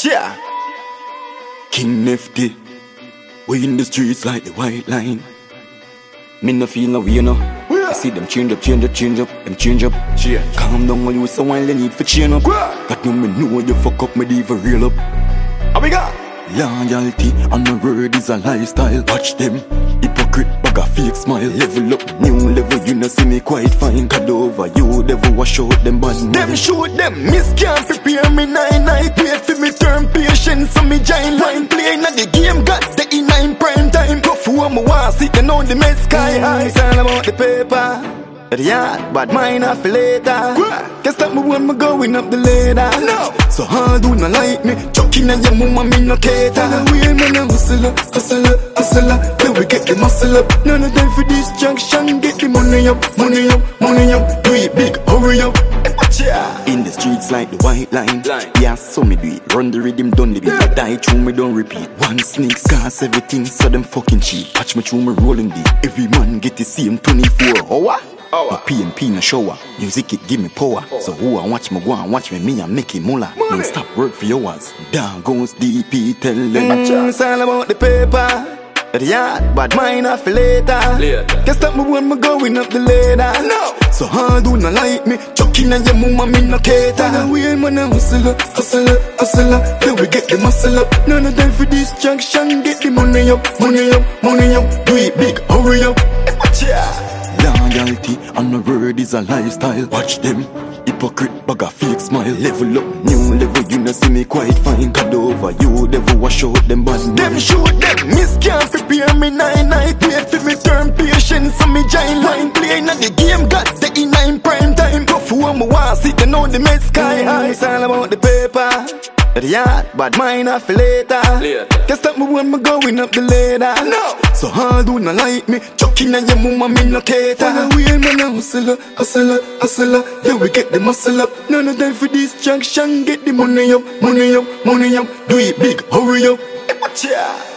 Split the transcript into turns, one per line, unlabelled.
Watch ya. King Nifty. We in the streets like the white line. Me no feel no way, you know. I see them change up, them change up. Yeah. Calm down, all you so while you need for change up. Got no me know you fuck up, me diva real up. How we got? Loyalty and my word is a lifestyle. Watch them, hypocrite bag a fake smile. Level up, new level, you know see me quite fine. Cut over you, devil wash out them bad mind. Them shoot them, miss can't prepare me 9 night. Wait for me turn patience, so me giant line. Playing at the game, got the E9 prime time. Go for my war, sitting on the med sky high. It's all about the paper. Yeah, but mine off later. Can't stop me when me going up the ladder. No. So hard do not like me. Chucking at your mama, me no cater. Follow me, man, a hustler, hustler, hustler. Then we get the muscle up. None of time for this junction. Get the money up, money up, money up. Do it big, hurry up. In the streets like the white line. Yeah, so me do it. Run the rhythm, done the beat. Die through me, don't repeat. One sneak, scars everything, so them fucking cheap. Watch me through me rolling deep. Every man get the same 24 hour. My PNP in the shower, music it give me power. So who I watch me go and watch me and make it moolah. Don't stop work for yours. Down goes DP, tell them. It's all about the paper. Yeah, but mine off later. Can't stop me when me going up the ladder. No. So hard do not like me. Chucking at your mama, me no cater. Follow me, man, a hustler, hustler, hustler. Then we get the muscle up. None of time for this junction. Get the money up, money up, money up. Do it big, hurry up. Loyalty and my word is a lifestyle. Watch them, hypocrite bag a fake smile. Level up, new level, you know see me quite fine. Cut over you, devil wash out them bad mind. Them shoot them, miss can't prepare me 9 night. Wait for me turn patience, so me giant line. Playing at the game, got the E9 prime time. Go for my war, sitting on the med sky high. It's all about the paper. Yeah, but mine off later. Can't stop me when me going up the ladder. No. So hard do not like me. Chucking at your mama, me no cater. Follow me, man, a hustler, hustler, hustler. Yeah, we get the muscle up. None of time for this junction. Get the money up, money up, money up. Do it big, hurry up. Watch ya.